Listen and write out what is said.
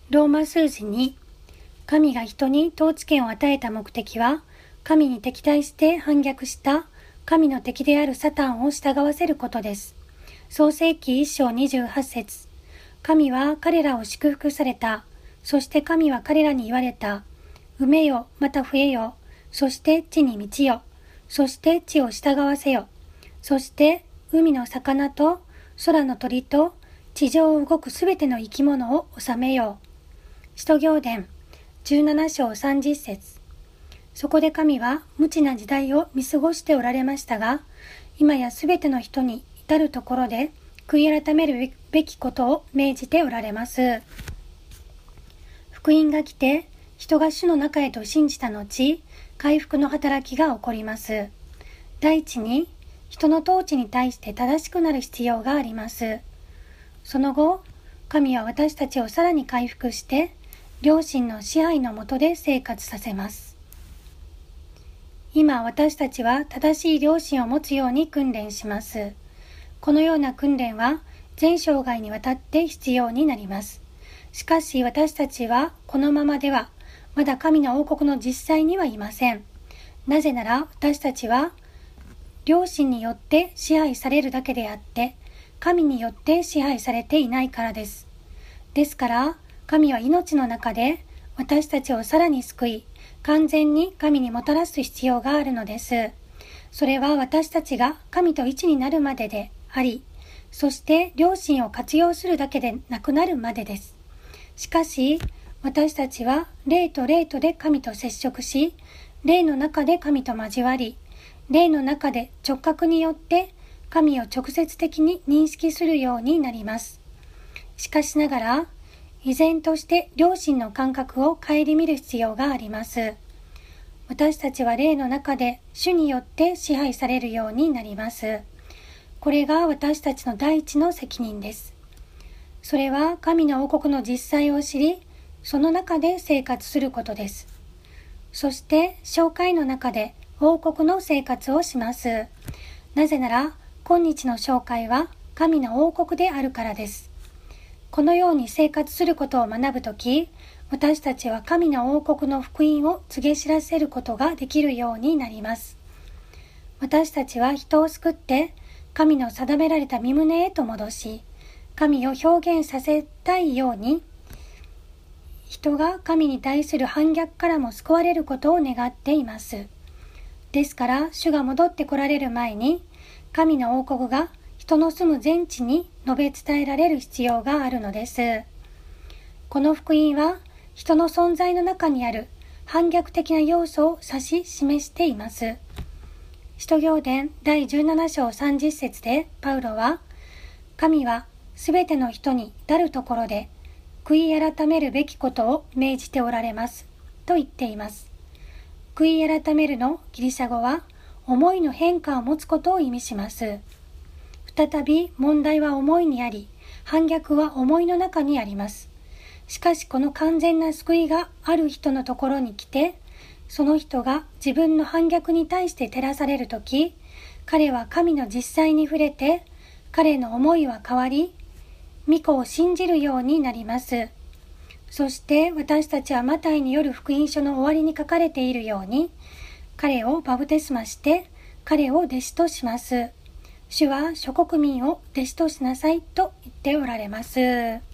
ローマ数字2、神が人に統治権を与えた目的は、神に敵対して反逆した神の敵であるサタンを従わせることです。創世記1章28節。神は彼らを祝福された。そして神は彼らに言われた。埋めよ、また増えよ。そして地に満ちよ。そして地を従わせよ。そして海の魚と空の鳥と地上を動くすべての生き物を治めよう。使徒行伝17章30節。そこで神は無知な時代を見過ごしておられましたが、今やすべての人に至るところで悔い改めるべきことを命じておられます。福音が来て、人が主の中へと信じた後、回復の働きが起こります。第一に、人の統治に対して正しくなる必要があります。その後、神は私たちをさらに回復して、良心の支配の下で生活させます。今私たちは正しい良心を持つように訓練します。このような訓練は全生涯にわたって必要になります。しかし私たちはこのままではまだ神の王国の実際にはいません。なぜなら私たちは良心によって支配されるだけであって神によって支配されていないからです。ですから神は命の中で私たちをさらに救い、完全に神にもたらす必要があるのです。それは私たちが神と一になるまでであり、そして良心を活用するだけでなくなるまでです。しかし、私たちは霊と霊とで神と接触し、霊の中で神と交わり、霊の中で直覚によって神を直接的に認識するようになります。しかしながら、依然として良心の感覚を顧みる必要があります。私たちは霊の中で主によって支配されるようになります。これが私たちの第一の責任です。それは神の王国の実際を知り、その中で生活することです。そして教会の中で王国の生活をします。なぜなら今日の教会は神の王国であるからです。このように生活することを学ぶとき、私たちは神の王国の福音を告げ知らせることができるようになります。私たちは人を救って神の定められた御胸へと戻し、神を表現させたいように、人が神に対する反逆からも救われることを願っています。ですから、主が戻って来られる前に、神の王国が人の住む全地に述べ伝えられる必要があるのです。この福音は人の存在の中にある反逆的な要素を指し示しています。使徒行伝第17章30節でパウロは、神はすべての人に至るところで悔い改めるべきことを命じておられますと言っています。悔い改めるのギリシャ語は思いの変化を持つことを意味します。再び問題は思いにあり、反逆は思いの中にあります。しかしこの完全な救いがある人のところに来て、その人が自分の反逆に対して照らされるとき、彼は神の実際に触れて、彼の思いは変わり、御子を信じるようになります。そして私たちはマタイによる福音書の終わりに書かれているように、彼をバプテスマして、彼を弟子とします。主は諸国民を弟子としなさいと言っておられます。